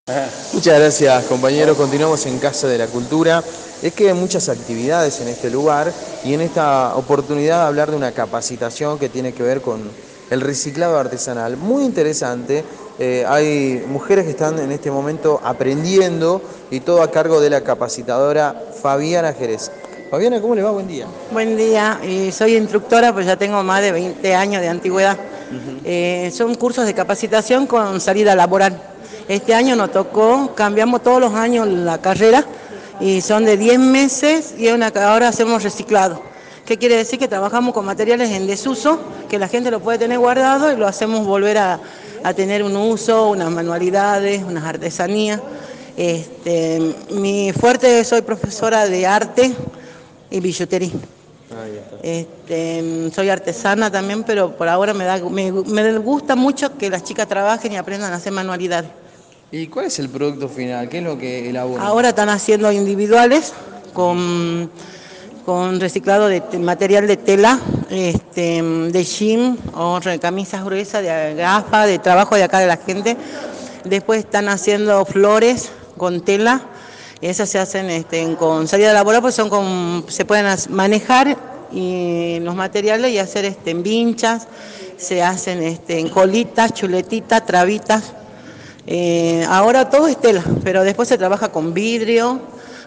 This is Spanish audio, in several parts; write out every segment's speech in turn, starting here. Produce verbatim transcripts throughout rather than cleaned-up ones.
Muchas gracias, compañeros. Continuamos en Casa de la Cultura. Es que hay muchas actividades en este lugar y en esta oportunidad hablar de una capacitación que tiene que ver con el reciclado artesanal. Muy interesante. Eh, hay mujeres que están en este momento aprendiendo y todo a cargo de la capacitadora Fabiana Jerez. Fabiana, ¿cómo le va? Buen día. Buen día, eh, soy instructora, pues ya tengo más de veinte años de antigüedad. Uh-huh. eh, son cursos de capacitación con salida laboral. Este año nos tocó, cambiamos todos los años la carrera y son de diez meses y una, ahora hacemos reciclado. ¿Qué quiere decir? Que trabajamos con materiales en desuso, que la gente lo puede tener guardado y lo hacemos volver a, a tener un uso, unas manualidades, unas artesanías. Este, mi fuerte, soy profesora de arte y billutería. Este, soy artesana también, pero por ahora me, da, me, me gusta mucho que las chicas trabajen y aprendan a hacer manualidades. ¿Y cuál es el producto final? ¿Qué es lo que elaboran? Ahora están haciendo individuales con, con reciclado de material de tela, este, de jean o camisas gruesas, de gafas, de trabajo de acá de la gente. Después están haciendo flores con tela. Esas se hacen este, con salida laboral, pues son con, se pueden manejar y los materiales y hacer este, en vinchas, se hacen este, en colitas, chuletitas, trabitas. Eh, ahora todo es tela, pero después se trabaja con vidrio,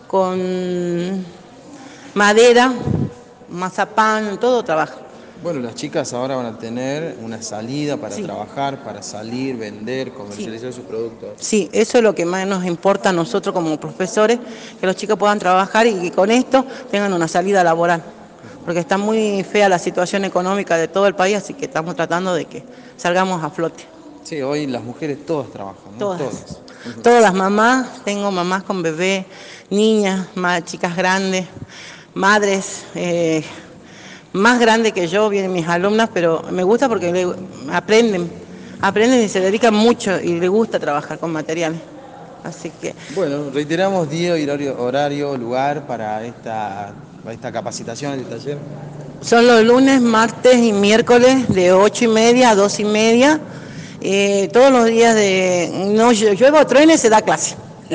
con madera, mazapán, todo trabaja. Bueno, las chicas ahora van a tener una salida para sí. trabajar, para salir, vender, comercializar sí. sus productos. Sí, eso es lo que más nos importa a nosotros como profesores, que los chicos puedan trabajar y que con esto tengan una salida laboral. Porque está muy fea la situación económica de todo el país, así que estamos tratando de que salgamos a flote. Sí, hoy las mujeres todas trabajan, ¿no? Todas. Todas. Uh-huh. Todas las mamás, tengo mamás con bebé, niñas, más, chicas grandes, madres, eh, más grandes que yo, vienen mis alumnas, pero me gusta porque le, aprenden, aprenden y se dedican mucho y les gusta trabajar con materiales. Así que... Bueno, reiteramos día y horario, horario lugar para esta, para esta capacitación, el taller. Son los lunes, martes y miércoles de ocho y media a dos y media. Eh, todos los días de no llueva o truene se da clase.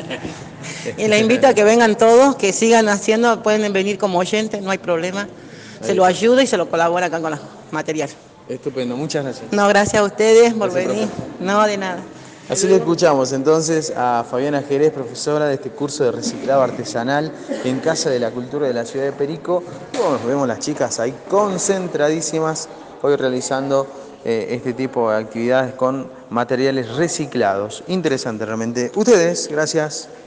Y la invito a que vengan todos, que sigan haciendo, pueden venir como oyentes, no hay problema. Se lo ayuda y se lo colabora acá con los materiales. Estupendo, muchas gracias. No, gracias a ustedes por Gracias, venir. profe. No, de nada. Así le escuchamos entonces a Fabiana Jerez, profesora de este curso de reciclado artesanal en Casa de la Cultura de la ciudad de Perico. Y bueno, vemos las chicas ahí concentradísimas hoy realizando eh, este tipo de actividades con materiales reciclados. Interesante realmente. Ustedes, gracias.